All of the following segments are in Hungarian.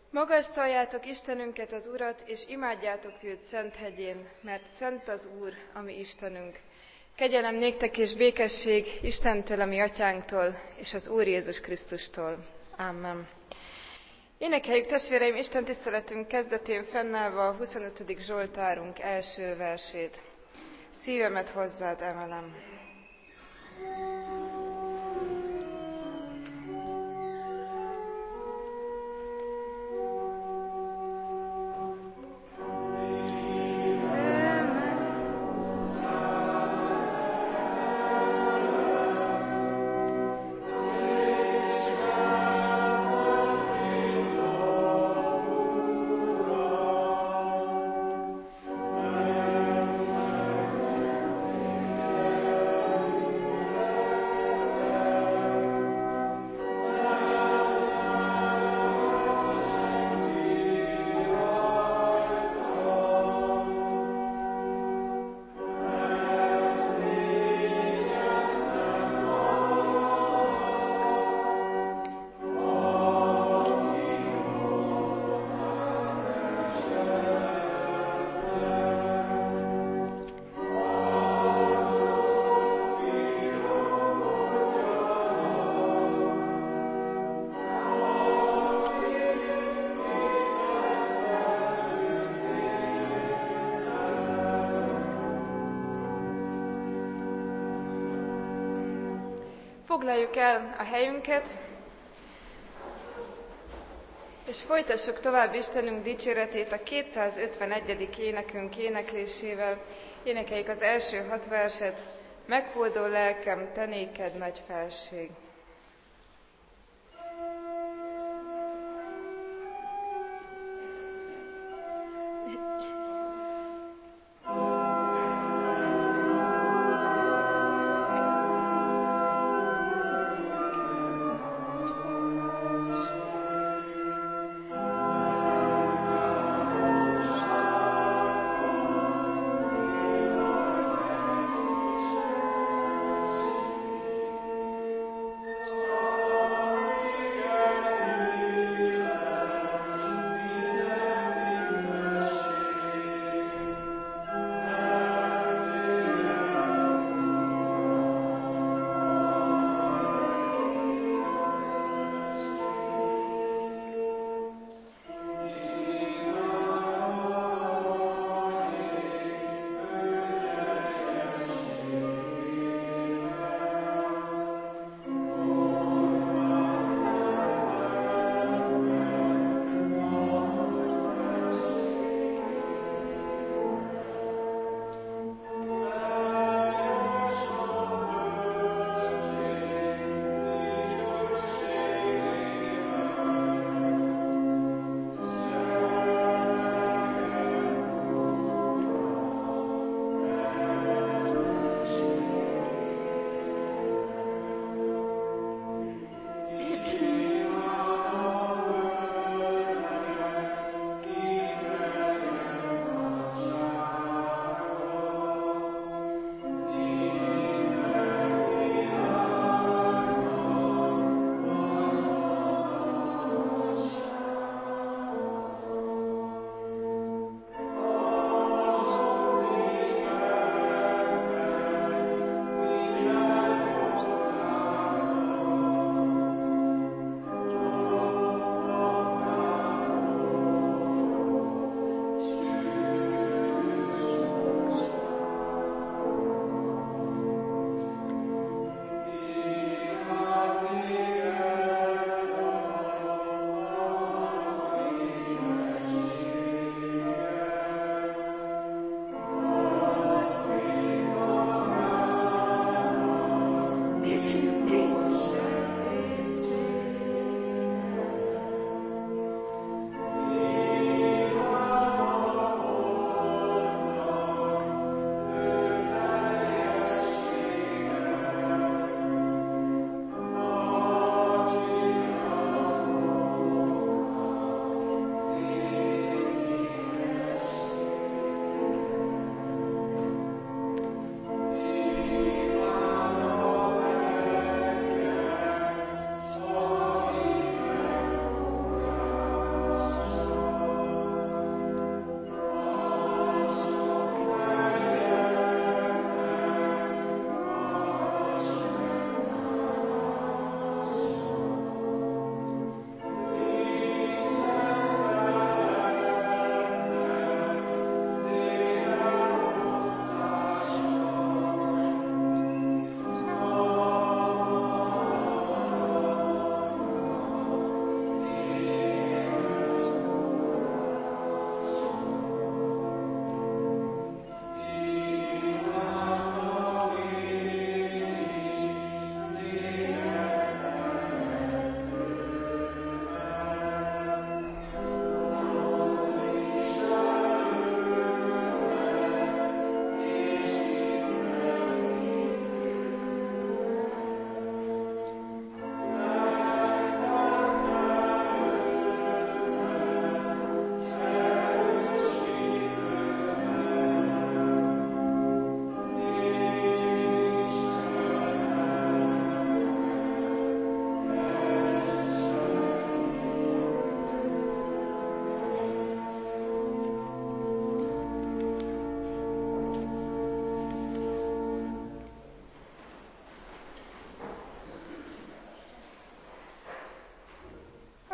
Magasztaljátok Istenünket, az Urat, és imádjátok őt szent hegyén, mert szent az Úr, a mi Istenünk. Kegyelem néktek és békesség Istentől, a mi atyánktól, és az Úr Jézus Krisztustól. Amen. Énekeljük, testvéreim, Isten tiszteletünk kezdetén fennállva a 25. Zsoltárunk első versét. Szívemet hozzád emelem. Foglaljuk el a helyünket, és folytassuk tovább Istenünk dicséretét a 251. énekünk éneklésével. Énekeljük az első 6 verset. Meghódol lelkem, te néked nagy felség.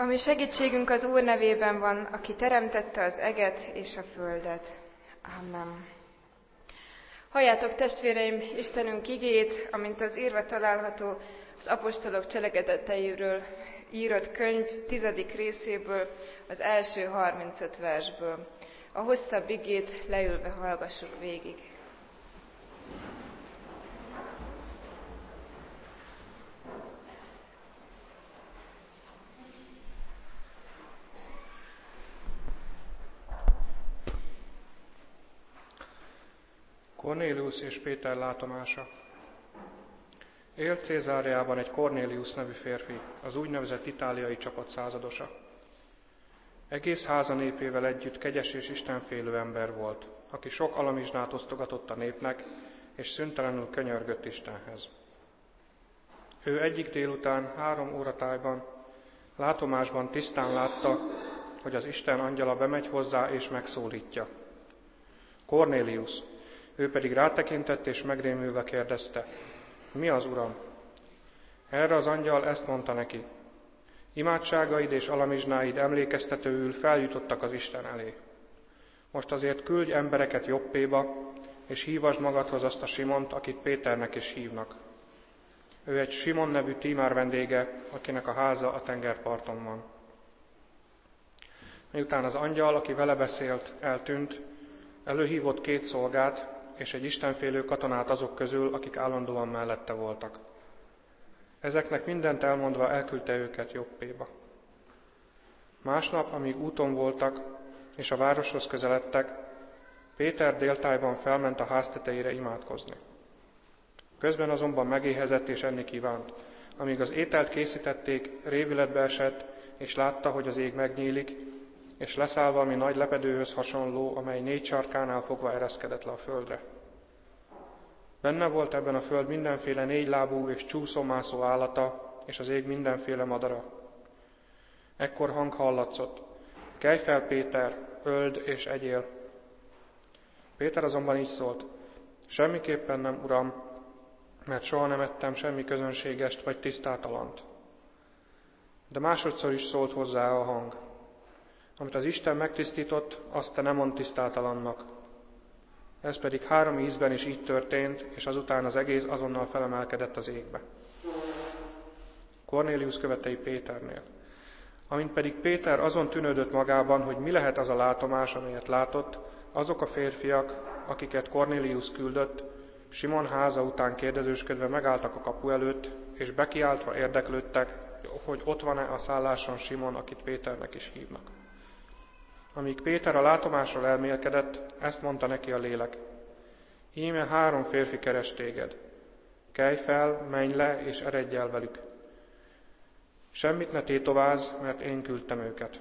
Ami segítségünk az Úr nevében van, aki teremtette az eget és a földet. Amen. Halljátok, testvéreim, Istenünk igét, amint az írva található az apostolok cselekedeteiről írott könyv 10. részéből, az első 35 versből. A hosszabb igét leülve hallgassuk végig. Kornélius és Péter látomása. Élt Cézáreában egy Kornélius nevű férfi, az úgynevezett itáliai csapat századosa. Egész háza népével együtt kegyes és istenfélő ember volt, aki sok alamizsnát osztogatott a népnek, és szüntelenül könyörgött Istenhez. Ő egyik délután 3 óratájban látomásban tisztán látta, hogy az Isten angyala bemegy hozzá és megszólítja. Kornélius! Ő pedig rátekintett és megrémülve kérdezte, mi az, Uram? Erre az angyal ezt mondta neki, imádságaid és alamizsnáid emlékeztetőül feljutottak az Isten elé. Most azért küldj embereket Joppéba, és hívasd magadhoz azt a Simont, akit Péternek is hívnak. Ő egy Simon nevű tímár vendége, akinek a háza a tengerparton van. Miután az angyal, aki vele beszélt, eltűnt, előhívott 2 szolgát, és egy istenfélő katonát azok közül, akik állandóan mellette voltak. Ezeknek mindent elmondva elküldte őket Joppéba. Másnap, amíg úton voltak, és a városhoz közeledtek, Péter déltájban felment a ház tetejére imádkozni. Közben azonban megéhezett és enni kívánt. Amíg az ételt készítették, révületbe esett, és látta, hogy az ég megnyílik, és leszáll valami nagy lepedőhöz hasonló, amely 4 sarkánál fogva ereszkedett le a földre. Benne volt ebben a föld mindenféle 4 lábú és csúszómászó állata, és az ég mindenféle madara. Ekkor hang hallatszott, kelj fel, Péter, öld és egyél. Péter azonban így szólt, semmiképpen nem, Uram, mert soha nem ettem semmi közönségest vagy tisztátalant. De másodszor is szólt hozzá a hang, amit az Isten megtisztított, azt te nem mondd tisztátalannak. Ez pedig 3 ízben is így történt, és azután az egész azonnal felemelkedett az égbe. Kornélius követei Péternél. Amint pedig Péter azon tűnődött magában, hogy mi lehet az a látomás, amelyet látott, azok a férfiak, akiket Kornélius küldött, Simon háza után kérdezősködve megálltak a kapu előtt, és bekiáltva érdeklődtek, hogy ott van-e a szálláson Simon, akit Péternek is hívnak. Amíg Péter a látomásról elmélkedett, ezt mondta neki a lélek. Íme 3 férfi keres téged. Kelj fel, menj le, és eredj el velük. Semmit ne tétovázz, mert én küldtem őket.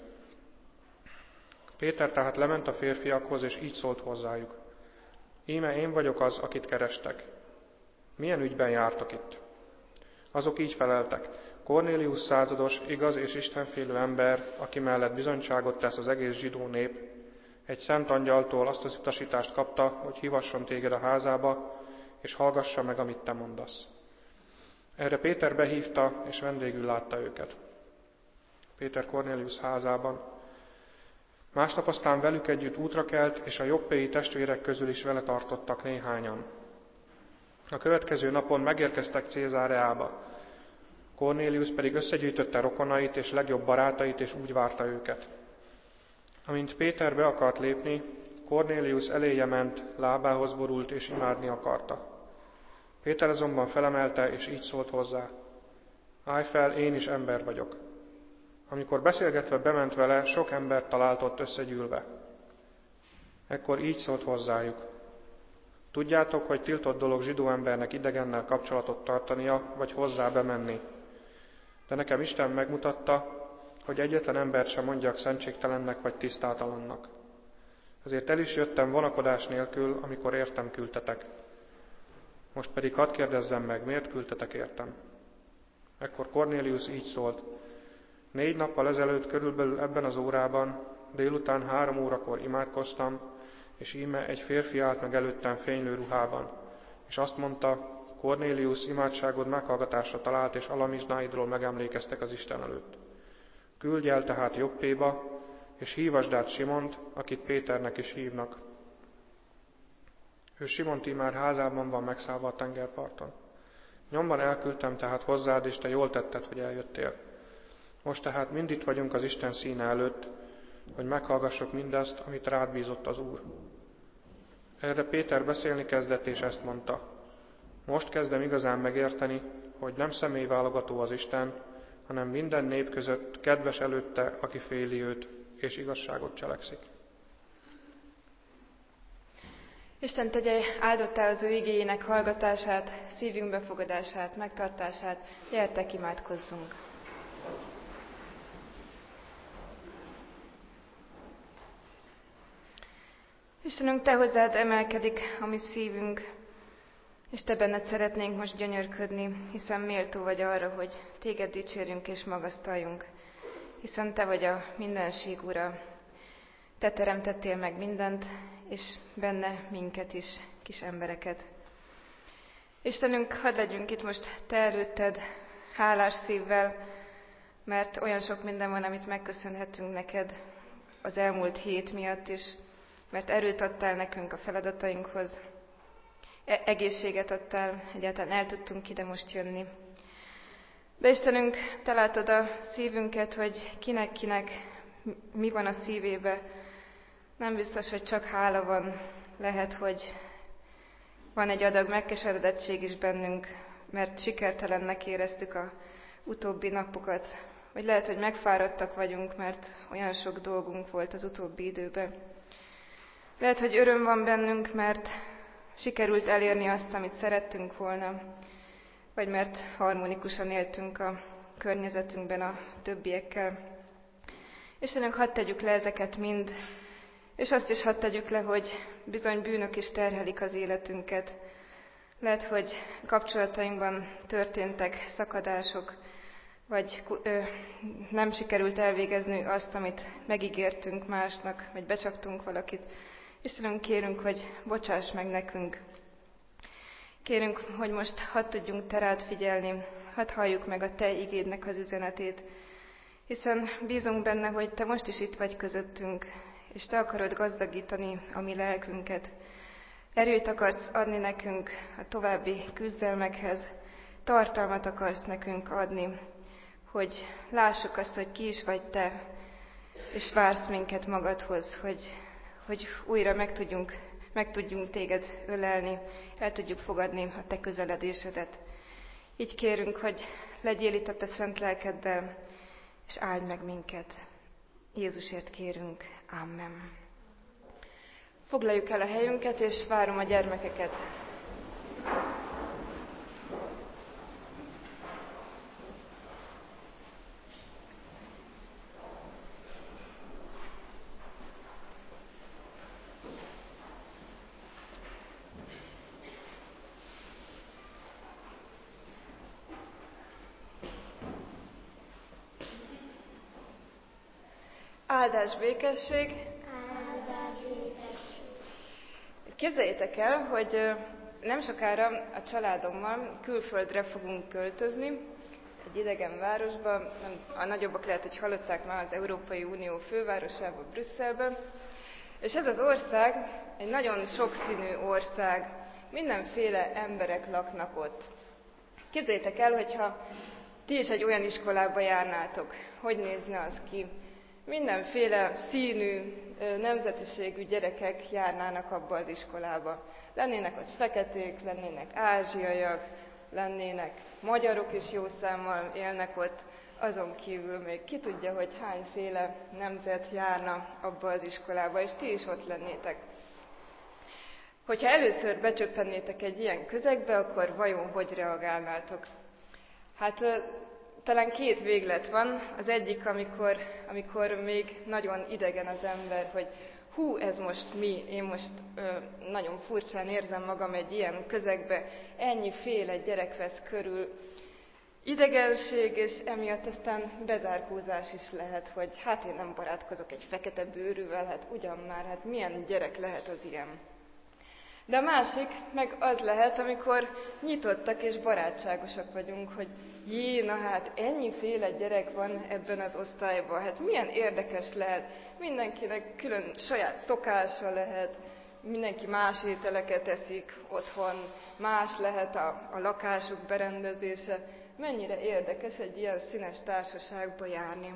Péter tehát lement a férfiakhoz, és így szólt hozzájuk. Íme én vagyok az, akit kerestek. Milyen ügyben jártok itt? Azok így feleltek. Kornélius százados, igaz és istenfélő ember, aki mellett bizonyságot tesz az egész zsidó nép, egy szent angyaltól azt az utasítást kapta, hogy hívasson téged a házába, és hallgassa meg, amit te mondasz. Erre Péter behívta, és vendégül látta őket. Péter Kornélius házában. Másnap aztán velük együtt útra kelt, és a joppéi testvérek közül is vele tartottak néhányan. A következő napon megérkeztek Cézáreába. Kornélius pedig összegyűjtötte rokonait és legjobb barátait, és úgy várta őket. Amint Péter be akart lépni, Kornélius eléje ment, lábához borult és imádni akarta. Péter azonban felemelte, és így szólt hozzá. Állj fel, én is ember vagyok. Amikor beszélgetve bement vele, sok embert talált ott összegyűlve. Ekkor így szólt hozzájuk. Tudjátok, hogy tiltott dolog zsidó embernek idegennel kapcsolatot tartania, vagy hozzá bemenni. De nekem Isten megmutatta, hogy egyetlen embert sem mondjak szentségtelennek vagy tisztátalannak. Ezért el is jöttem vonakodás nélkül, amikor értem küldtetek. Most pedig hadd kérdezzem meg, miért küldtetek értem? Ekkor Kornélius így szólt. 4 nappal ezelőtt körülbelül ebben az órában, délután 3 órakor imádkoztam, és íme egy férfi állt meg előttem fénylő ruhában, és azt mondta, Kornélius, imádságod meghallgatásra talált, és alamizsnáidról megemlékeztek az Isten előtt. Küldj el tehát Joppéba, és hívasd át Simont, akit Péternek is hívnak. Ő Simont immár házában van megszállva a tengerparton. Nyomban elküldtem tehát hozzád, és te jól tetted, hogy eljöttél. Most tehát mind itt vagyunk az Isten színe előtt, hogy meghallgassuk mindazt, amit rád bízott az Úr. Erre Péter beszélni kezdett, és ezt mondta: most kezdem igazán megérteni, hogy nem személyválogató az Isten, hanem minden nép között kedves előtte, aki féli őt, és igazságot cselekszik. Isten tegye áldottá az ő igéjének hallgatását, szívünk befogadását, megtartását. Gyertek, imádkozzunk! Istenünk, te hozzád emelkedik a mi szívünk, és te benned szeretnénk most gyönyörködni, hiszen méltó vagy arra, hogy téged dicsérjünk és magasztaljunk, hiszen te vagy a mindenség Ura. Te teremtettél meg mindent, és benne minket is, kis embereket. Istenünk, hadd legyünk itt most te előtted, hálás szívvel, mert olyan sok minden van, amit megköszönhetünk neked az elmúlt hét miatt is, mert erőt adtál nekünk a feladatainkhoz, egészséget adtál, egyáltalán el tudtunk ide most jönni. De Istenünk, te látod a szívünket, hogy kinek mi van a szívébe. Nem biztos, hogy csak hála van. Lehet, hogy van egy adag megkeseredettség is bennünk, mert sikertelennek éreztük a utóbbi napokat. Vagy lehet, hogy megfáradtak vagyunk, mert olyan sok dolgunk volt az utóbbi időben. Lehet, hogy öröm van bennünk, mert sikerült elérni azt, amit szerettünk volna, vagy mert harmonikusan éltünk a környezetünkben a többiekkel. Istenünk, hadd tegyük le ezeket mind, és azt is hadd tegyük le, hogy bizony bűnök is terhelik az életünket. Lehet, hogy kapcsolatainkban történtek szakadások, vagy nem sikerült elvégezni azt, amit megígértünk másnak, vagy becsaptunk valakit. Istenünk, kérünk, hogy bocsáss meg nekünk. Kérünk, hogy most hadd tudjunk te rád figyelni, hadd halljuk meg a te igédnek az üzenetét, hiszen bízunk benne, hogy te most is itt vagy közöttünk, és te akarod gazdagítani a mi lelkünket. Erőt akarsz adni nekünk a további küzdelmekhez, tartalmat akarsz nekünk adni, hogy lássuk azt, hogy ki is vagy te, és vársz minket magadhoz, hogy újra meg tudjunk téged ölelni, el tudjuk fogadni a te közeledésedet. Így kérünk, hogy legyél itt a te szent lelkeddel, és áldj meg minket. Jézusért kérünk. Amen. Foglaljuk el a helyünket, és várom a gyermekeket. Áldás, békesség! Képzeljétek el, hogy nem sokára a családommal külföldre fogunk költözni, egy idegen városba, a nagyobbak lehet, hogy hallották már, az Európai Unió fővárosába, Brüsszelbe. És ez az ország egy nagyon sokszínű ország, mindenféle emberek laknak ott. Képzeljétek el, hogyha ti is egy olyan iskolába járnátok, hogy nézne az ki? Mindenféle színű, nemzetiségű gyerekek járnának abba az iskolába. Lennének ott feketék, lennének ázsiaiak, lennének magyarok is jó számmal élnek ott, azon kívül még ki tudja, hogy hányféle nemzet járna abba az iskolába, és ti is ott lennétek. Hogyha először becsöppennétek egy ilyen közegbe, akkor vajon hogy reagálnátok? Hát talán két véglet van. Az egyik, amikor még nagyon idegen az ember, hogy hú, ez most mi? Én most nagyon furcsán érzem magam egy ilyen közegbe, ennyiféle gyerek vesz körül. Idegenség, és emiatt aztán bezárkózás is lehet, hogy hát én nem barátkozok egy fekete bőrűvel, hát ugyan már, hát milyen gyerek lehet az ilyen. De a másik meg az lehet, amikor nyitottak és barátságosak vagyunk, hogy na hát ennyiféle gyerek van ebben az osztályban, hát milyen érdekes lehet, mindenkinek külön saját szokása lehet, mindenki más ételeket eszik otthon, más lehet a lakásuk berendezése, mennyire érdekes egy ilyen színes társaságba járni.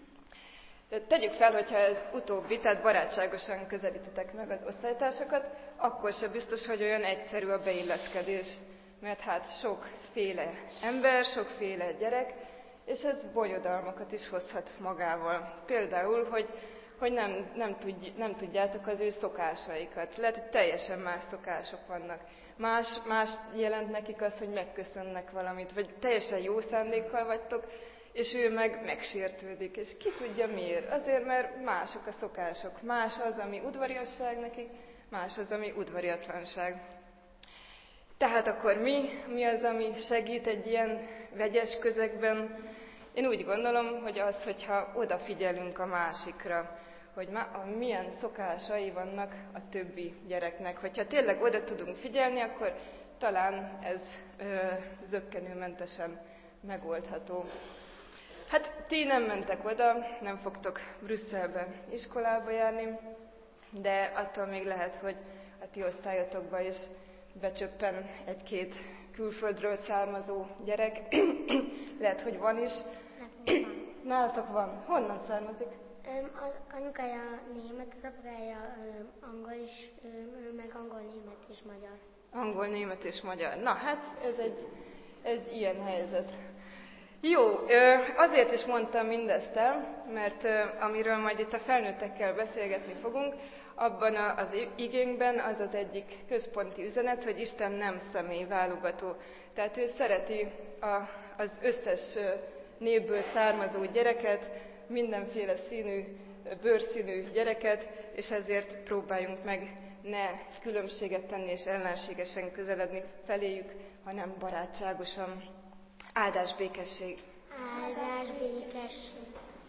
De tegyük fel, hogyha ez utóbbi, tehát barátságosan közelítitek meg az osztálytársakat, akkor sem biztos, hogy olyan egyszerű a beilleszkedés. Mert hát sokféle ember, sokféle gyerek, és ez bonyodalmakat is hozhat magával. Például, hogy nem tudjátok az ő szokásaikat. Lehet, hogy teljesen más szokások vannak. Más jelent nekik az, hogy megköszönnek valamit, vagy teljesen jó szándékkal vagytok, és ő meg megsértődik, és ki tudja miért. Azért, mert mások a szokások. Más az, ami udvariasság nekik, más az, ami udvariatlanság. Tehát akkor mi az, ami segít egy ilyen vegyes közegben? Én úgy gondolom, hogy az, hogyha odafigyelünk a másikra, hogy milyen szokásai vannak a többi gyereknek. Hogyha tényleg oda tudunk figyelni, akkor talán ez zökkenőmentesen megoldható. Hát ti nem mentek oda, nem fogtok Brüsszelbe iskolába járni, de attól még lehet, hogy a ti osztályotokba is becsöppen egy-két külföldről származó gyerek. Lehet, hogy van is. Nálatok van. Honnan származik? Anyukája német, az apukája angol, és ő meg angol, német és magyar. Angol, német és magyar. Na hát, ez egy ilyen helyzet. Jó, azért is mondtam mindezt el, mert amiről majd itt a felnőttekkel beszélgetni fogunk, abban az igénkben az az egyik központi üzenet, hogy Isten nem személyválogató. Tehát ő szereti az összes népből származó gyereket, mindenféle színű, bőrszínű gyereket, és ezért próbáljunk meg ne különbséget tenni és ellenségesen közeledni feléjük, hanem barátságosan. Áldás békesség! Áldás békesség!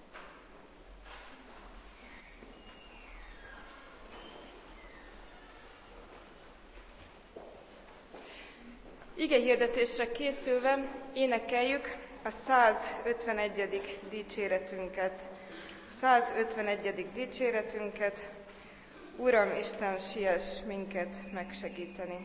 Igehirdetésre készülve énekeljük a 151. dicséretünket. 151. dicséretünket, Uram Isten, siess minket megsegíteni.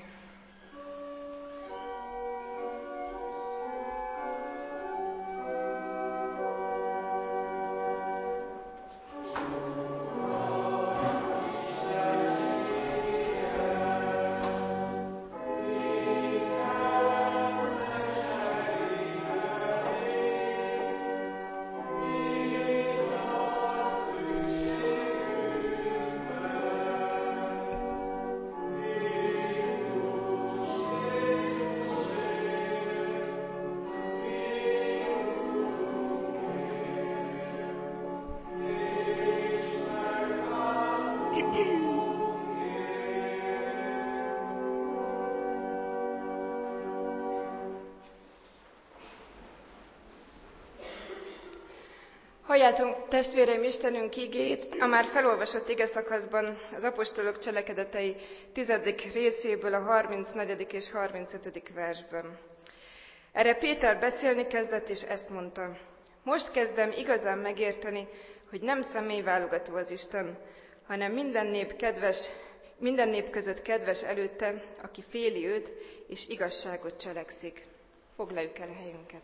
Halljátok, testvéreim, Istenünk igéjét, a már felolvasott igeszakaszban az apostolok cselekedetei 10. részéből a 34. és 35. versben. Erre Péter beszélni kezdett, és ezt mondta: most kezdem igazán megérteni, hogy nem személyválogató az Isten, hanem minden nép között kedves előtte, aki féli őt, és igazságot cselekszik. Foglaljuk el a helyünket.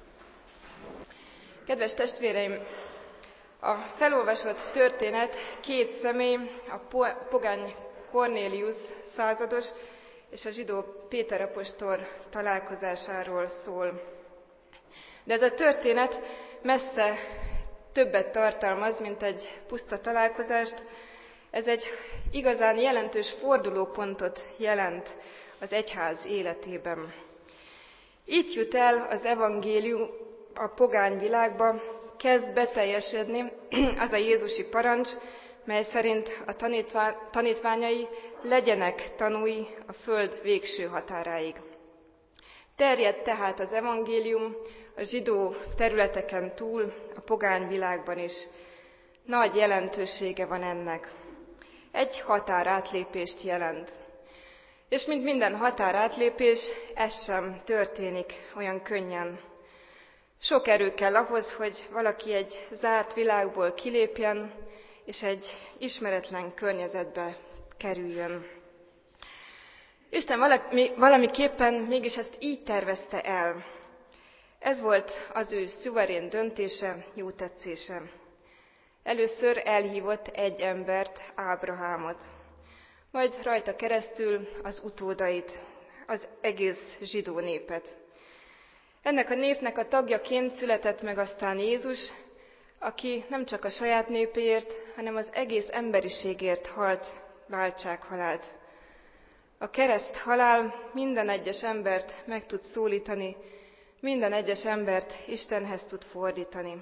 Kedves testvéreim, a felolvasott történet két személy, a pogány Kornélius százados és a zsidó Péter apostol találkozásáról szól. De ez a történet messze többet tartalmaz, mint egy puszta találkozást. Ez egy igazán jelentős fordulópontot jelent az egyház életében. Így jut el az evangélium a pogány világba, kezd beteljesedni az a jézusi parancs, mely szerint a tanítványai legyenek tanúi a föld végső határáig. Terjed tehát az evangélium a zsidó területeken túl, a pogány világban is. Nagy jelentősége van ennek. Egy határátlépést jelent. És mint minden határátlépés, ez sem történik olyan könnyen. Sok erő kell ahhoz, hogy valaki egy zárt világból kilépjen, és egy ismeretlen környezetbe kerüljön. Isten valamiképpen mégis ezt így tervezte el. Ez volt az ő szuverén döntése, jó tetszése. Először elhívott egy embert, Ábrahámot, majd rajta keresztül az utódait, az egész zsidó népet. Ennek a népnek a tagjaként született meg aztán Jézus, aki nem csak a saját népéért, hanem az egész emberiségért halt váltsághalált. A kereszt halál minden egyes embert meg tud szólítani, minden egyes embert Istenhez tud fordítani.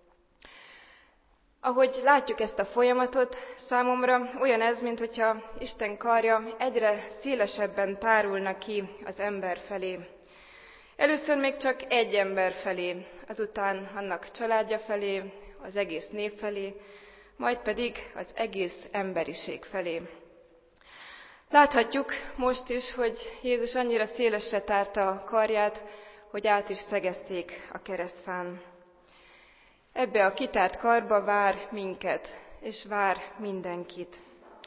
Ahogy látjuk ezt a folyamatot, számomra olyan ez, mintha Isten karja egyre szélesebben tárulna ki az ember felé. Először még csak egy ember felé, azután annak családja felé, az egész nép felé, majd pedig az egész emberiség felé. Láthatjuk most is, hogy Jézus annyira szélesre tárta a karját, hogy át is szegezték a keresztfán. Ebbe a kitárt karba vár minket, és vár mindenkit.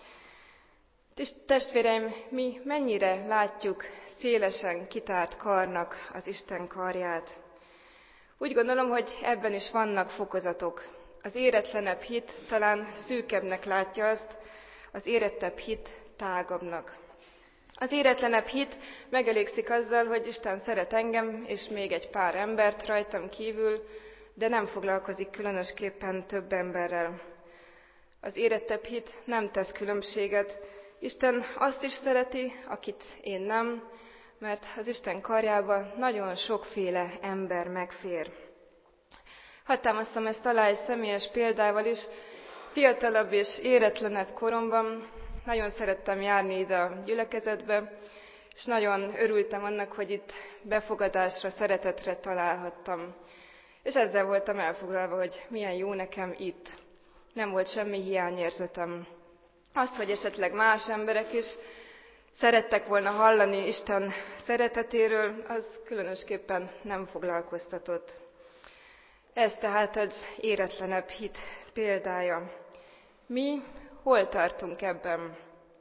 Testvéreim, mi mennyire látjuk szélesen kitárt karnak az Isten karját? Úgy gondolom, hogy ebben is vannak fokozatok. Az éretlenebb hit talán szűkebbnek látja azt, az érettebb hit tágabbnak. Az éretlenebb hit megelégszik azzal, hogy Isten szeret engem, és még egy pár embert rajtam kívül, de nem foglalkozik különösképpen több emberrel. Az érettebb hit nem tesz különbséget. Isten azt is szereti, akit én nem, mert az Isten karjába nagyon sokféle ember megfér. Hadd támasztam ezt alá egy személyes példával is. Fiatalabb és éretlenebb koromban nagyon szerettem járni ide a gyülekezetbe, és nagyon örültem annak, hogy itt befogadásra, szeretetre találhattam. És ezzel voltam elfoglalva, hogy milyen jó nekem itt. Nem volt semmi hiányérzetem. Az, hogy esetleg más emberek is szerettek volna hallani Isten szeretetéről, az különösképpen nem foglalkoztatott. Ez tehát az éretlenebb hit példája. Mi hol tartunk ebben?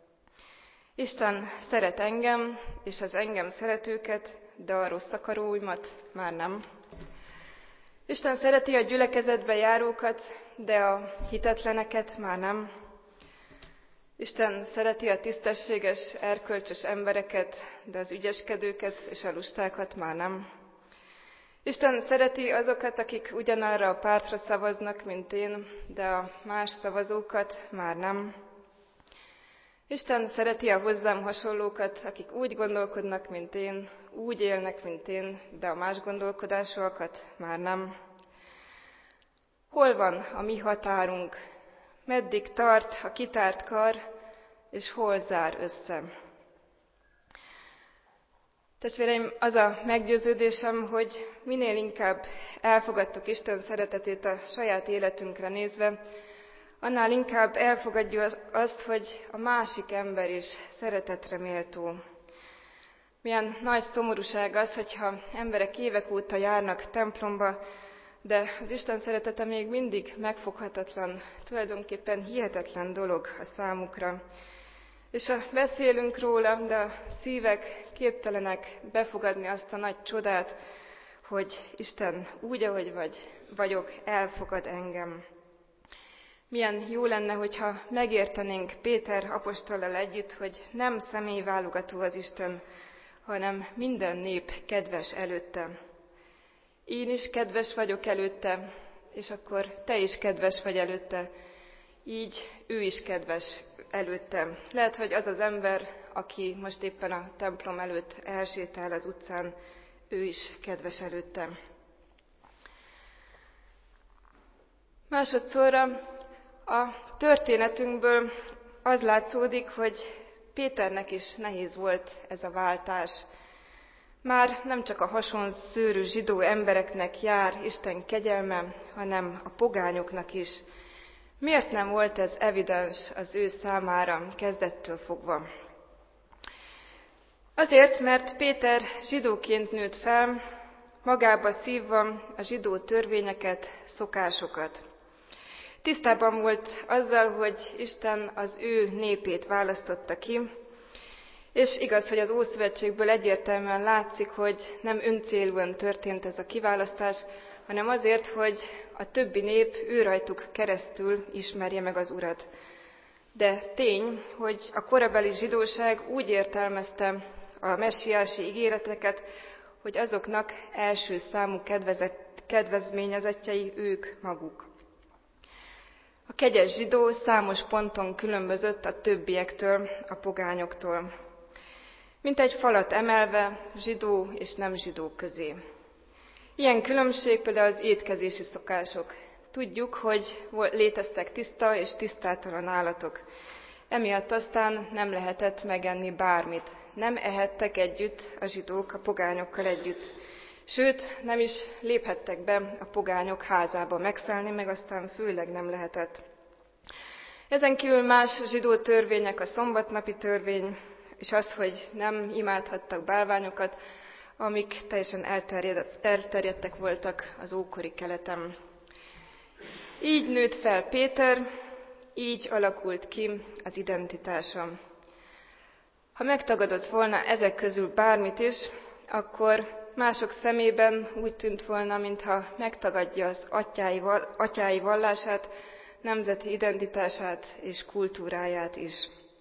Isten szeret engem, és az engem szeretőket, de a rossz akaróimat már nem. Isten szereti a gyülekezetbe járókat, de a hitetleneket már nem. Isten szereti a tisztességes, erkölcsös embereket, de az ügyeskedőket és a lustákat már nem. Isten szereti azokat, akik ugyanarra a pártra szavaznak, mint én, de a más szavazókat már nem. Isten szereti a hozzám hasonlókat, akik úgy gondolkodnak, mint én, úgy élnek, mint én, de a más gondolkodásúakat már nem. Hol van a mi határunk? Meddig tart a kitárt kar, és hol zár össze? Testvéreim, az a meggyőződésem, hogy minél inkább elfogadtuk Isten szeretetét a saját életünkre nézve, annál inkább elfogadjuk azt, hogy a másik ember is szeretetre méltó. Milyen nagy szomorúság az, hogyha emberek évek óta járnak templomba, de az Isten szeretete még mindig megfoghatatlan, tulajdonképpen hihetetlen dolog a számukra. És beszélünk róla, de a szívek képtelenek befogadni azt a nagy csodát, hogy Isten úgy, ahogy vagyok, elfogad engem. Milyen jó lenne, hogyha megértenénk Péter apostollal együtt, hogy nem személyválogató az Isten, hanem minden nép kedves előtte. Én is kedves vagyok előtte, és akkor te is kedves vagy előtte. Így ő is kedves előtte. Lehet, hogy az az ember, aki most éppen a templom előtt elsétál az utcán, ő is kedves előtte. Másodszorra a történetünkből az látszódik, hogy Péternek is nehéz volt ez a váltás. Már nem csak a hasonszőrű zsidó embereknek jár Isten kegyelme, hanem a pogányoknak is. Miért nem volt ez evidens az ő számára kezdettől fogva? Azért, mert Péter zsidóként nőtt fel, magába szívva a zsidó törvényeket, szokásokat. Tisztában volt azzal, hogy Isten az ő népét választotta ki, és igaz, hogy az Ószövetségből egyértelműen látszik, hogy nem öncélúan történt ez a kiválasztás, hanem azért, hogy a többi nép őrajtuk keresztül ismerje meg az Urat. De tény, hogy a korabeli zsidóság úgy értelmezte a messiási ígéreteket, hogy azoknak első számú kedvezményezettjei ők maguk. A kegyes zsidó számos ponton különbözött a többiektől, a pogányoktól. Mint egy falat emelve zsidó és nem zsidó közé. Ilyen különbség például az étkezési szokások. Tudjuk, hogy léteztek tiszta és tisztátalan állatok. Emiatt aztán nem lehetett megenni bármit. Nem ehettek együtt a zsidók a pogányokkal együtt. Sőt, nem is léphettek be a pogányok házába megszállni, meg aztán főleg nem lehetett. Ezen kívül más zsidó törvények, a szombatnapi törvény, és az, hogy nem imádhattak bálványokat, amik teljesen elterjedtek voltak az ókori keleten. Így nőtt fel Péter, így alakult ki az identitása. Ha megtagadott volna ezek közül bármit is, akkor mások szemében úgy tűnt volna, mintha megtagadja az atyái vallását, nemzeti identitását és kultúráját is.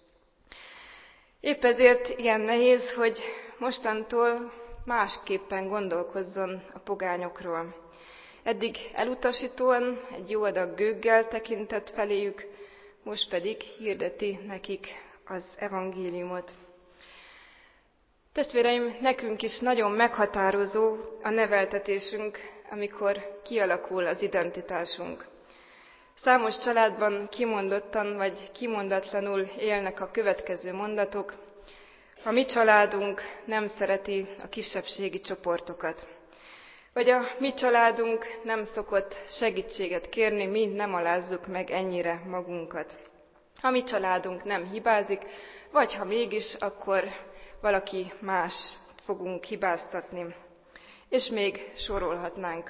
Épp ezért ilyen nehéz, hogy mostantól másképpen gondolkozzon a pogányokról. Eddig elutasítóan, egy jó adag gőggel tekintett feléjük, most pedig hirdeti nekik az evangéliumot. Testvéreim, nekünk is nagyon meghatározó a neveltetésünk, amikor kialakul az identitásunk. Számos családban kimondottan vagy kimondatlanul élnek a következő mondatok. A mi családunk nem szereti a kisebbségi csoportokat. Vagy a mi családunk nem szokott segítséget kérni, mi nem alázzuk meg ennyire magunkat. A mi családunk nem hibázik, vagy ha mégis, akkor valaki más fogunk hibáztatni. És még sorolhatnánk.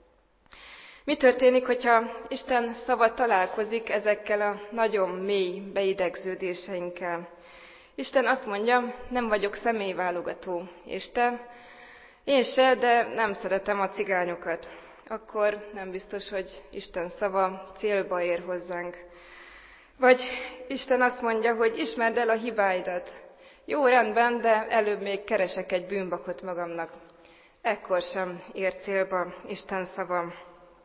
Mi történik, hogyha Isten szava találkozik ezekkel a nagyon mély beidegződéseinkkel? Isten azt mondja, nem vagyok személyválogató, és te? Én se, de nem szeretem a cigányokat. Akkor nem biztos, hogy Isten szava célba ér hozzánk. Vagy Isten azt mondja, hogy ismerd el a hibáidat. Jó, rendben, de előbb még keresek egy bűnbakot magamnak. Ekkor sem ér célba Isten szava.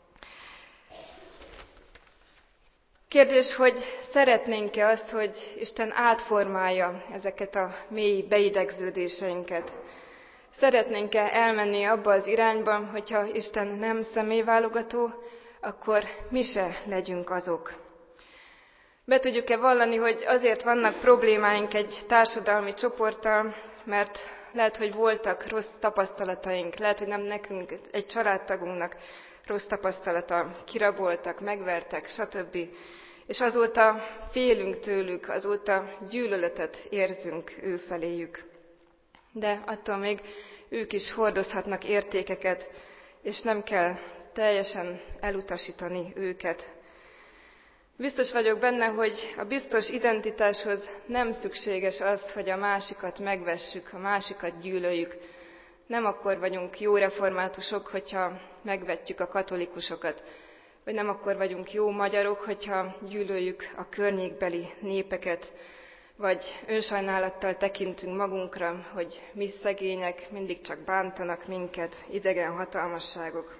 Kérdés, hogy szeretnénk-e azt, hogy Isten átformálja ezeket a mély beidegződéseinket? Szeretnénk-e elmenni abba az irányba, hogyha Isten nem személyválogató, akkor mi se legyünk azok? Be tudjuk-e vallani, hogy azért vannak problémáink egy társadalmi csoporttal, mert lehet, hogy voltak rossz tapasztalataink, lehet, hogy nem nekünk, egy családtagunknak rossz tapasztalata, kiraboltak, megvertek, stb. És azóta félünk tőlük, azóta gyűlöletet érzünk ő feléjük. De attól még ők is hordozhatnak értékeket, és nem kell teljesen elutasítani őket. Biztos vagyok benne, hogy a biztos identitáshoz nem szükséges az, hogy a másikat megvessük, a másikat gyűlöljük. Nem akkor vagyunk jó reformátusok, hogyha megvetjük a katolikusokat, vagy nem akkor vagyunk jó magyarok, hogyha gyűlöljük a környékbeli népeket, vagy önsajnálattal tekintünk magunkra, hogy mi szegények, mindig csak bántanak minket, idegen hatalmasságok.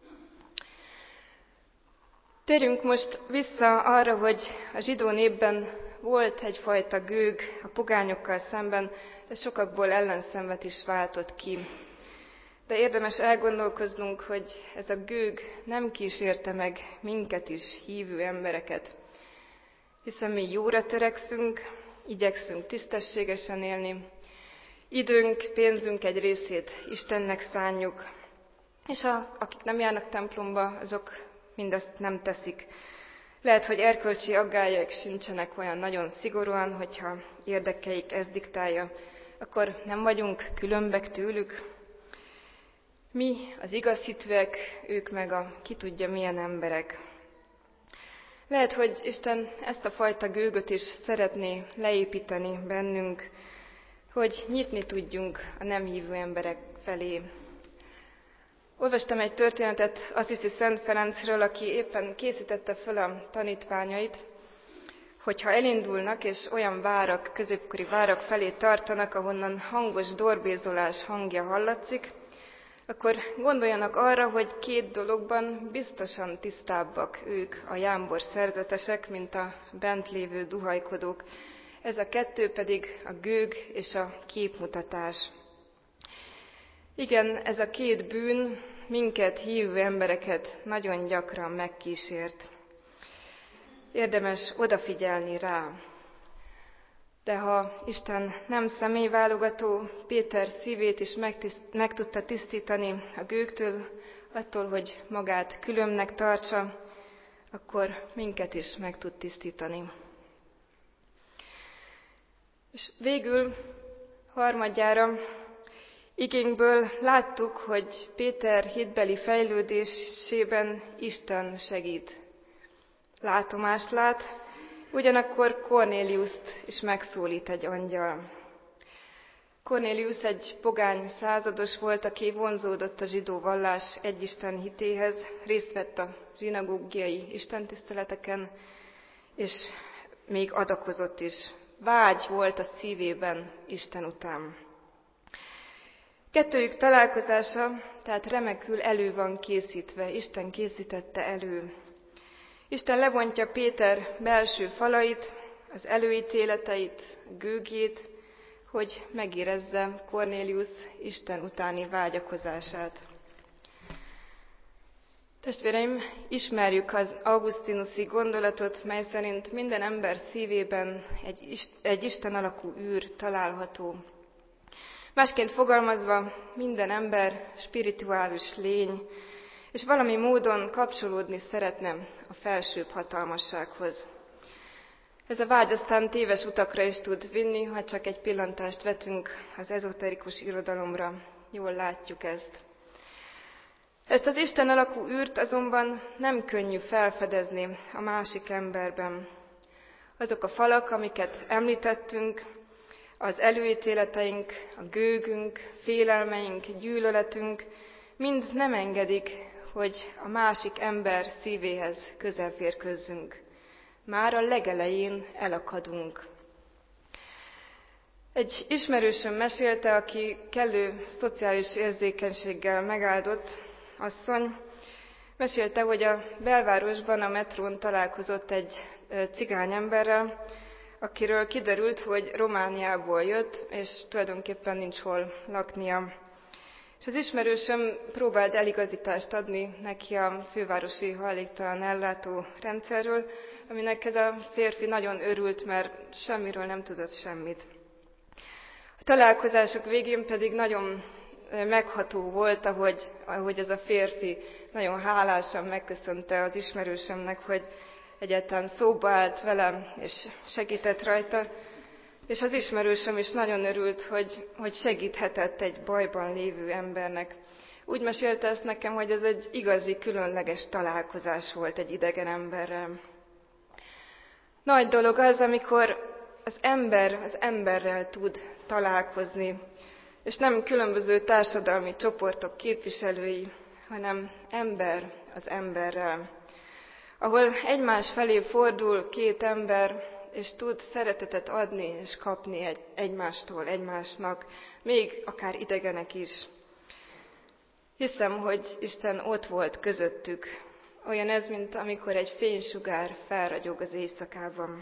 Térjünk most vissza arra, hogy a zsidó népben volt egyfajta gőg a pogányokkal szemben, ez sokakból ellenszenvet is váltott ki. De érdemes elgondolkoznunk, hogy ez a gőg nem kísérte meg minket is, hívő embereket. Hiszen mi jóra törekszünk, igyekszünk tisztességesen élni, időnk, pénzünk egy részét Istennek szánjuk, és akik nem járnak templomba, azok mindezt nem teszik. Lehet, hogy erkölcsi aggályaik sincsenek olyan nagyon szigorúan, hogyha érdekeik ezt diktálja, akkor nem vagyunk különbek tőlük? Mi az igaz hitűek, ők meg a ki tudja milyen emberek. Lehet, hogy Isten ezt a fajta gőgöt is szeretné leépíteni bennünk, hogy nyitni tudjunk a nem hívő emberek felé. Olvastam egy történetet Assisi Szent Ferencről, aki éppen készítette föl a tanítványait, hogyha elindulnak és olyan várak, középkori várak felé tartanak, ahonnan hangos dorbézolás hangja hallatszik, akkor gondoljanak arra, hogy két dologban biztosan tisztábbak ők, a jámbor szerzetesek, mint a bent lévő duhajkodók. Ez a kettő pedig a gőg és a képmutatás. Igen, ez a két bűn minket, hívő embereket nagyon gyakran megkísért. Érdemes odafigyelni rá. De ha Isten nem személyválogató, Péter szívét is meg tudta tisztítani a gőgtől, attól, hogy magát különbnek tartsa, akkor minket is meg tud tisztítani. És végül, harmadjára, igénkből láttuk, hogy Péter hitbeli fejlődésében Isten segít. Látomást lát, ugyanakkor Kornéliuszt is megszólít egy angyal. Kornélius egy pogány százados volt, aki vonzódott a zsidó vallás egyisten hitéhez, részt vett a zsinagógiai istentiszteleteken, és még adakozott is. Vágy volt a szívében Isten után. Kettőjük találkozása tehát remekül elő van készítve, Isten készítette elő. Isten lebontja Péter belső falait, az előítéleteit, gőgét, hogy megérezze Kornélius Isten utáni vágyakozását. Testvéreim, ismerjük az augustinuszi gondolatot, mely szerint minden ember szívében egy Isten alakú űr található. Másként fogalmazva, minden ember spirituális lény, és valami módon kapcsolódni szeretne a felsőbb hatalmassághoz. Ez a vágy aztán téves utakra is tud vinni, ha csak egy pillantást vetünk az ezoterikus irodalomra. Jól látjuk ezt. Ezt az Isten alakú űrt azonban nem könnyű felfedezni a másik emberben. Azok a falak, amiket említettünk, az előítéleteink, a gőgünk, félelmeink, gyűlöletünk mind nem engedik, hogy a másik ember szívéhez közel férkőzzünk. Már a legelején elakadunk. Egy ismerősöm mesélte, aki kellő szociális érzékenységgel megáldott asszony, mesélte, hogy a belvárosban a metrón találkozott egy cigány emberrel, akiről kiderült, hogy Romániából jött, és tulajdonképpen nincs hol laknia. És az ismerősöm próbált eligazítást adni neki a fővárosi hajléktalan ellátó rendszerről, aminek ez a férfi nagyon örült, mert semmiről nem tudott semmit. A találkozások végén pedig nagyon megható volt, ahogy ez a férfi nagyon hálásan megköszönte az ismerősömnek, hogy egyáltalán szóba állt velem, és segített rajta, és az ismerősöm is nagyon örült, hogy segíthetett egy bajban lévő embernek. Úgy mesélte ezt nekem, hogy ez egy igazi, különleges találkozás volt egy idegen emberrel. Nagy dolog az, amikor az ember az emberrel tud találkozni, és nem különböző társadalmi csoportok képviselői, hanem ember az emberrel. Ahol egymás felé fordul két ember, és tud szeretetet adni és kapni egymástól, egymásnak, még akár idegenek is. Hiszem, hogy Isten ott volt közöttük. Olyan ez, mint amikor egy fénysugár felragyog az éjszakában.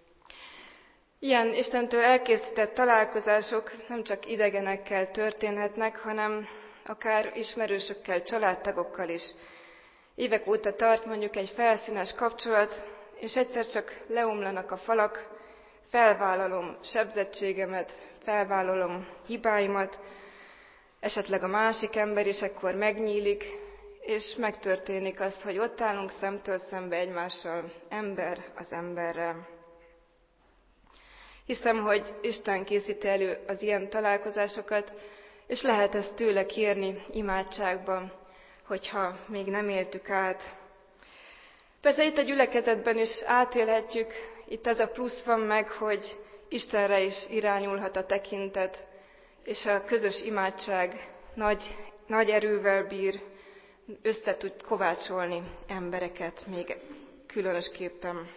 Ilyen Istentől elkészített találkozások nem csak idegenekkel történhetnek, hanem akár ismerősökkel, családtagokkal is. Évek óta tart mondjuk egy felszínes kapcsolat, és egyszer csak leomlanak a falak, felvállalom sebzettségemet, felvállalom hibáimat, esetleg a másik ember is ekkor megnyílik, és megtörténik az, hogy ott állunk szemtől szembe egymással, ember az emberrel. Hiszem, hogy Isten készíti elő az ilyen találkozásokat, és lehet ezt tőle kérni imádságban, hogyha még nem éltük át. Persze itt a gyülekezetben is átélhetjük, itt ez a plusz van meg, hogy Istenre is irányulhat a tekintet, és a közös imádság nagy erővel bír, össze tud kovácsolni embereket még különösképpen.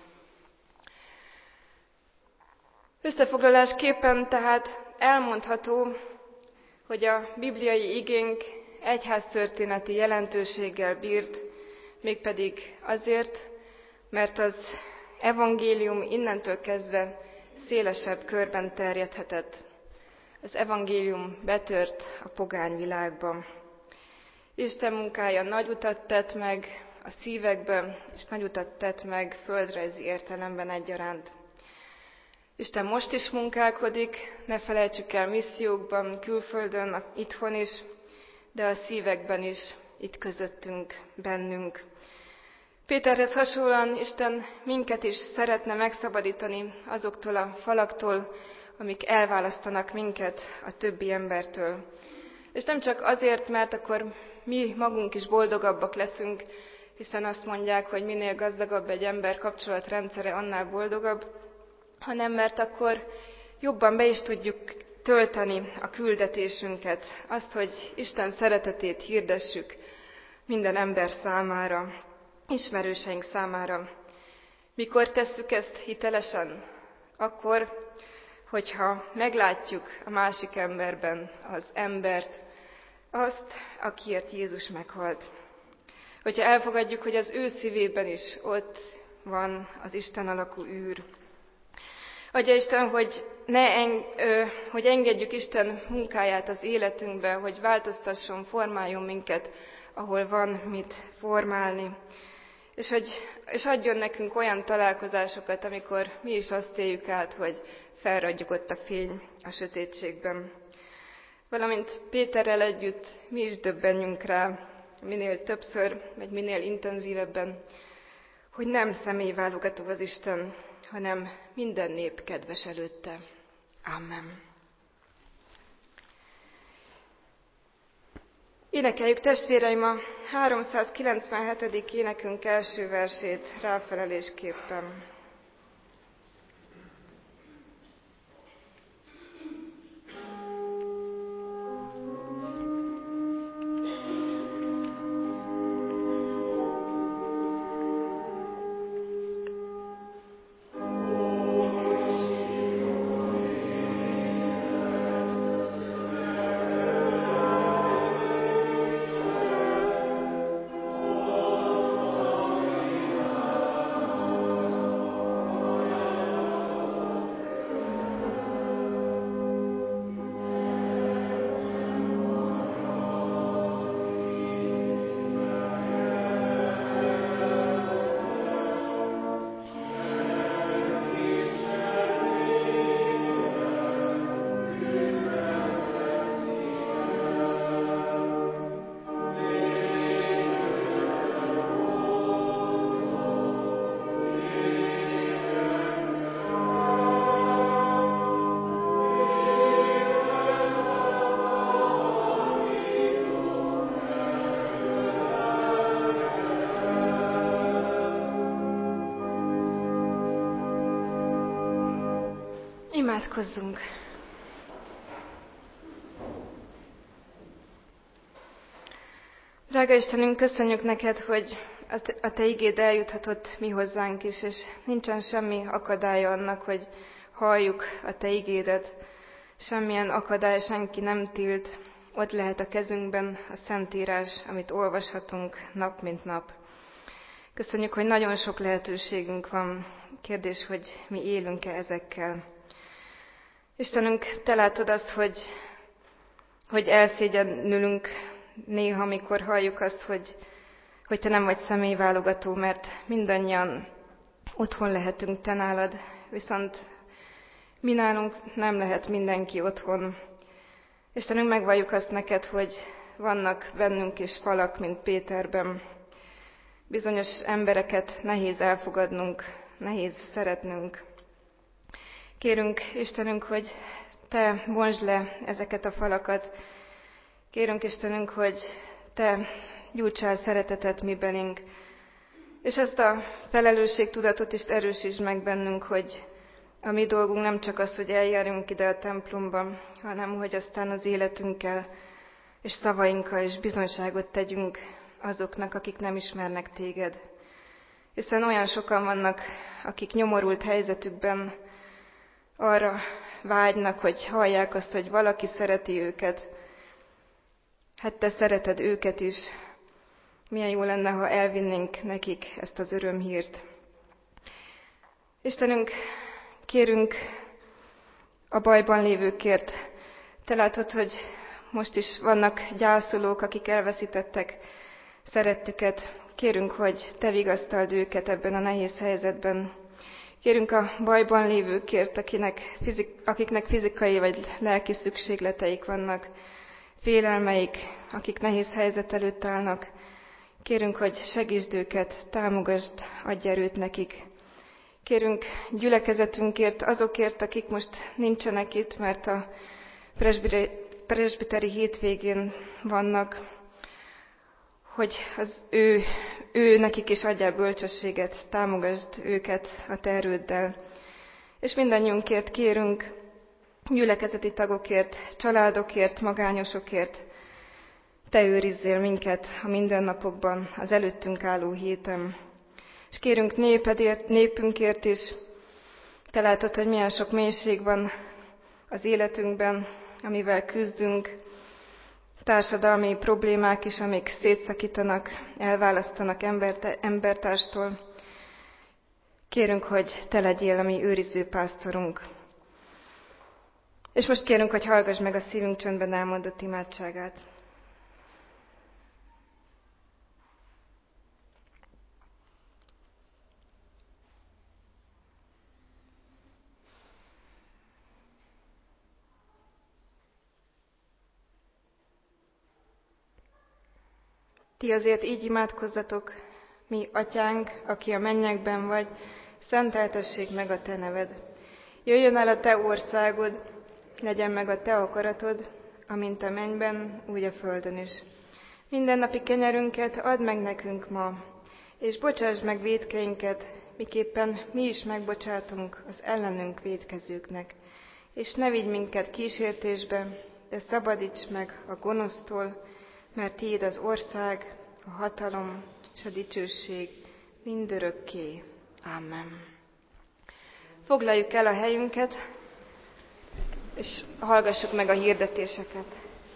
Összefoglalásképpen tehát elmondható, hogy a bibliai igénk egyháztörténeti jelentőséggel bírt, mégpedig azért, mert az evangélium innentől kezdve szélesebb körben terjedhetett. Az evangélium betört a pogány világban. Isten munkája nagy utat tett meg a szívekben, és nagy utat tett meg földrajzi értelemben egyaránt. Isten most is munkálkodik, ne felejtsük el missziókban, külföldön, itthon is, de a szívekben is, itt közöttünk, bennünk. Péterhez hasonlóan Isten minket is szeretne megszabadítani azoktól a falaktól, amik elválasztanak minket a többi embertől. És nem csak azért, mert akkor mi magunk is boldogabbak leszünk, hiszen azt mondják, hogy minél gazdagabb egy ember kapcsolatrendszere, annál boldogabb, hanem mert akkor jobban be is tudjuk tölteni a küldetésünket, azt, hogy Isten szeretetét hirdessük minden ember számára, ismerőseink számára. Mikor tesszük ezt hitelesen? Akkor, hogyha meglátjuk a másik emberben az embert, azt, akiért Jézus meghalt. Hogyha elfogadjuk, hogy az ő szívében is ott van az Isten alakú űr. Adja Isten, hogy engedjük Isten munkáját az életünkbe, hogy változtasson, formáljon minket, ahol van mit formálni. És adjon nekünk olyan találkozásokat, amikor mi is azt éljük át, hogy felragyogott a fény a sötétségben. Valamint Péterrel együtt mi is döbbenjünk rá, minél többször, vagy minél intenzívebben, hogy nem személyválogató az Isten, hanem minden nép kedves előtte. Amen. Énekeljük testvéreim a 397. énekünk első versét ráfelelésképpen. Imádkozzunk! Drága Istenünk, köszönjük neked, hogy a Te igéd eljuthatott mi hozzánk is, és nincsen semmi akadálya annak, hogy halljuk a Te igédet. Semmilyen akadály, senki nem tilt. Ott lehet a kezünkben a Szentírás, amit olvashatunk nap mint nap. Köszönjük, hogy nagyon sok lehetőségünk van. Kérdés, hogy mi élünk-e ezekkel. Istenünk, Te látod azt, hogy elszégyenülünk néha, amikor halljuk azt, hogy Te nem vagy személyválogató, mert mindannyian otthon lehetünk Te nálad, viszont mi nálunk nem lehet mindenki otthon. Istenünk, megvalljuk azt neked, hogy vannak bennünk is falak, mint Péterben. Bizonyos embereket nehéz elfogadnunk, nehéz szeretnünk. Kérünk, Istenünk, hogy Te bontsd le ezeket a falakat. Kérünk, Istenünk, hogy Te gyújtsál szeretetet mi belénk, és azt a felelősségtudatot is erősítsd meg bennünk, hogy a mi dolgunk nem csak az, hogy eljárjunk ide a templomba, hanem hogy aztán az életünkkel és szavainkkal is bizonyságot tegyünk azoknak, akik nem ismernek Téged. Hiszen olyan sokan vannak, akik nyomorult helyzetükben arra vágynak, hogy hallják azt, hogy valaki szereti őket. Hát Te szereted őket is. Milyen jó lenne, ha elvinnénk nekik ezt az örömhírt. Istenünk, kérünk a bajban lévőkért. Te látod, hogy most is vannak gyászolók, akik elveszítettek szerettüket. Kérünk, hogy Te vigasztald őket ebben a nehéz helyzetben. Kérünk a bajban lévőkért, akiknek fizikai vagy lelki szükségleteik vannak, félelmeik, akik nehéz helyzet előtt állnak. Kérünk, hogy segítsd őket, támogasd, adj erőt nekik. Kérünk gyülekezetünkért, azokért, akik most nincsenek itt, mert a presbiteri hétvégén vannak, hogy az ő nekik is adjál bölcsességet, támogasd őket a Te erőddel. És mindannyiunkért kérünk, gyülekezeti tagokért, családokért, magányosokért, Te őrizzél minket a mindennapokban, az előttünk álló héten. És kérünk népünkért is, Te látod, hogy milyen sok mélység van az életünkben, amivel küzdünk, társadalmi problémák is, amik szétszakítanak, elválasztanak embertárstól. Kérünk, hogy Te legyél a mi őriző pásztorunk. És most kérünk, hogy hallgass meg a szívünk csöndben elmondott imádságát. Ti azért így imádkozzatok, mi atyánk, aki a mennyekben vagy, szenteltessék meg a Te neved. Jöjjön el a Te országod, legyen meg a Te akaratod, amint a mennyben, úgy a földön is. Mindennapi kenyerünket add meg nekünk ma, és bocsásd meg vétkeinket, miképpen mi is megbocsátunk az ellenünk vétkezőknek. És ne vigy minket kísértésbe, de szabadíts meg a gonosztól, mert Tiéd az ország, a hatalom és a dicsőség mindörökké. Amen. Foglaljuk el a helyünket, és hallgassuk meg a hirdetéseket.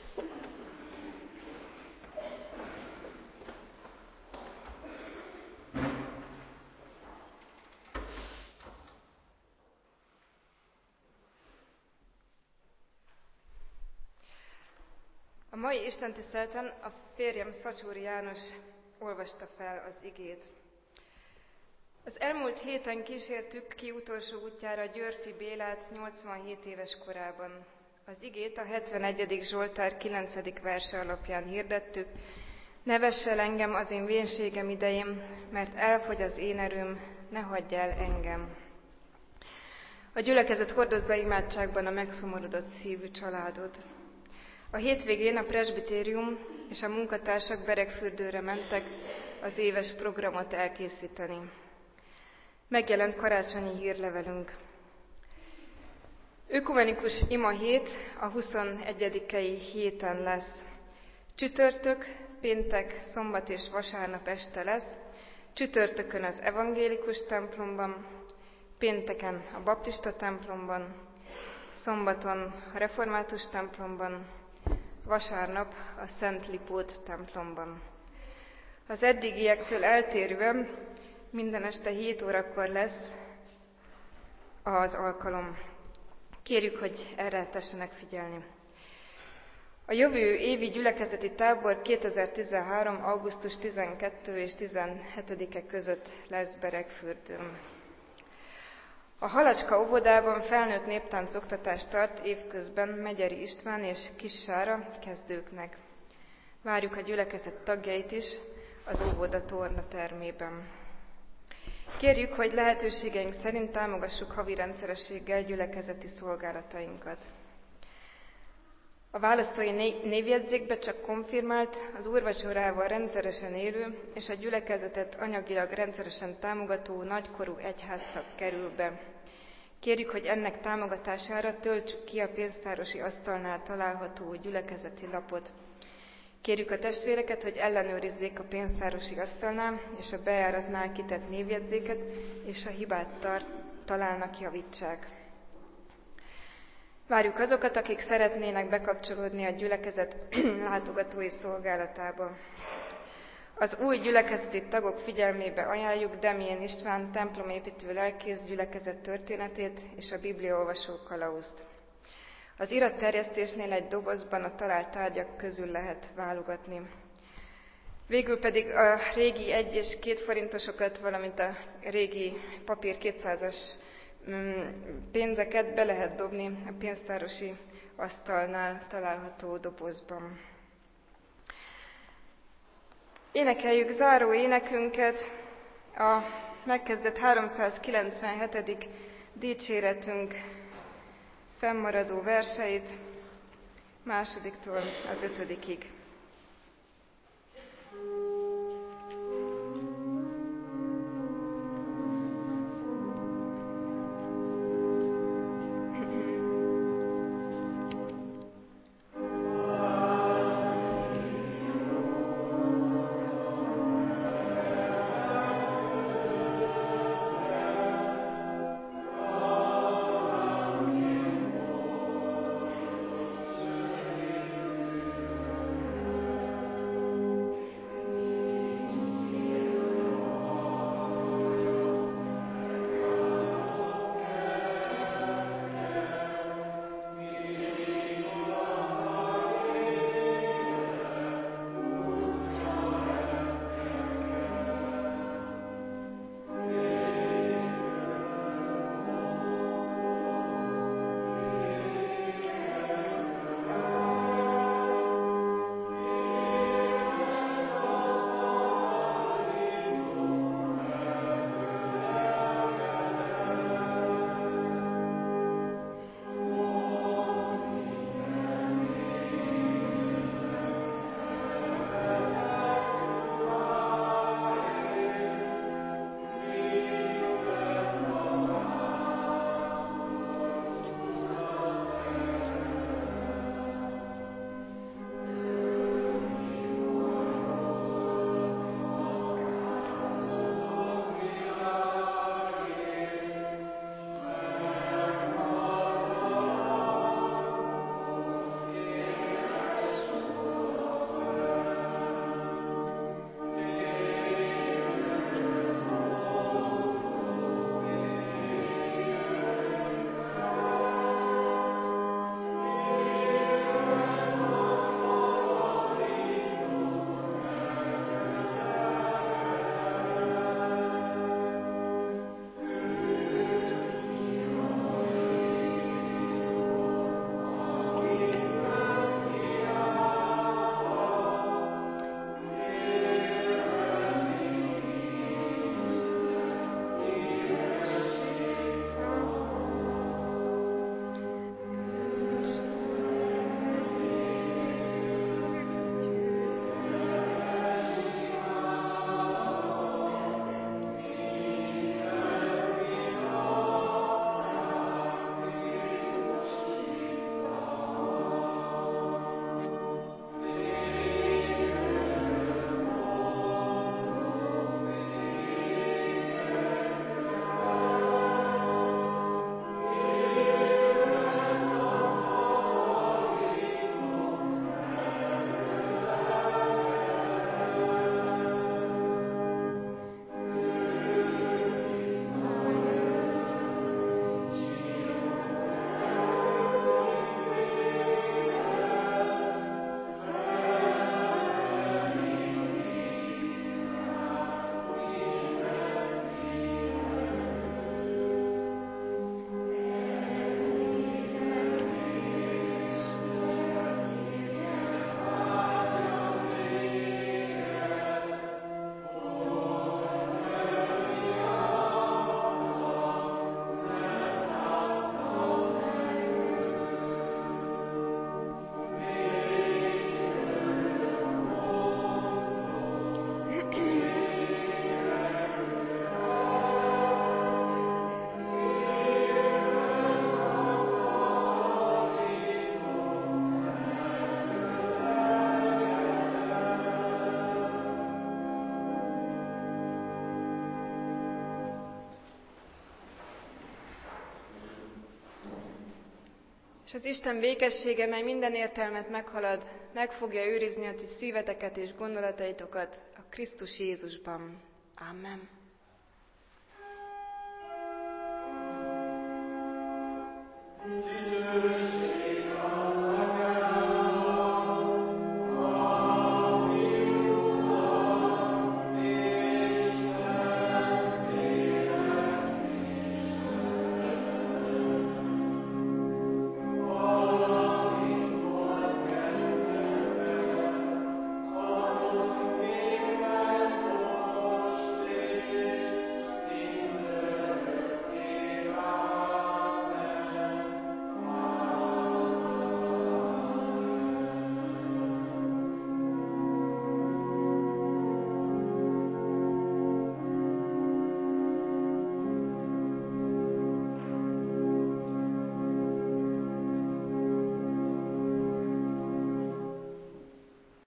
A mai istentiszteleten a férjem Szacsóri János olvasta fel az igét. Az elmúlt héten kísértük ki utolsó útjára Györfi Bélát 87 éves korában. Az igét a 71. Zsoltár 9. verse alapján hirdettük. Ne vess el engem az én vénségem idején, mert elfogy az én erőm, ne hagyj el engem. A gyülekezet hordozza imádságban a megszomorodott szívű családod. A hétvégén a presbitérium és a munkatársak Beregfürdőre mentek az éves programot elkészíteni. Megjelent karácsonyi hírlevelünk. Ökumenikus ima hét a 21. héten lesz. Csütörtök, péntek, szombat és vasárnap este lesz. Csütörtökön az evangélikus templomban, pénteken a baptista templomban, szombaton a református templomban, vasárnap a Szent Lipót templomban. Az eddigiektől eltérően minden este 7 órakor lesz az alkalom. Kérjük, hogy erre tessenek figyelni. A jövő évi gyülekezeti tábor 2013. augusztus 12 és 17-e között lesz Beregfürdőn. A Halacska óvodában felnőtt néptánc oktatást tart évközben Megyeri István és Kis Sára kezdőknek. Várjuk a gyülekezet tagjait is az óvoda tornatermében. Kérjük, hogy lehetőségeink szerint támogassuk havi rendszerességgel gyülekezeti szolgálatainkat. A választói névjegyzékbe csak konfirmált, az úrvacsorával rendszeresen élő és a gyülekezetet anyagilag rendszeresen támogató nagykorú egyháztag kerül be. Kérjük, hogy ennek támogatására töltsük ki a pénztárosi asztalnál található gyülekezeti lapot. Kérjük a testvéreket, hogy ellenőrizzék a pénztárosi asztalnál és a bejáratnál kitett névjegyzéket, és a hibát találnak, javítsák. Várjuk azokat, akik szeretnének bekapcsolódni a gyülekezet látogatói szolgálatába. Az új gyülekezeti tagok figyelmébe ajánljuk Demjén István templomépítő lelkész gyülekezet történetét és a bibliaolvasó kalauzt. Az iratterjesztésnél egy dobozban a talált tárgyak közül lehet válogatni. Végül pedig a régi 1 és 2 forintosokat, valamint a régi papír 200-as pénzeket be lehet dobni a pénztárosi asztalnál található dobozban. Énekeljük záró énekünket, a megkezdett 397. dicséretünk fennmaradó verseit, 2-től az 5-ig. És az Isten békessége, mely minden értelmet meghalad, meg fogja őrizni a ti szíveteket és gondolataitokat a Krisztus Jézusban. Amen.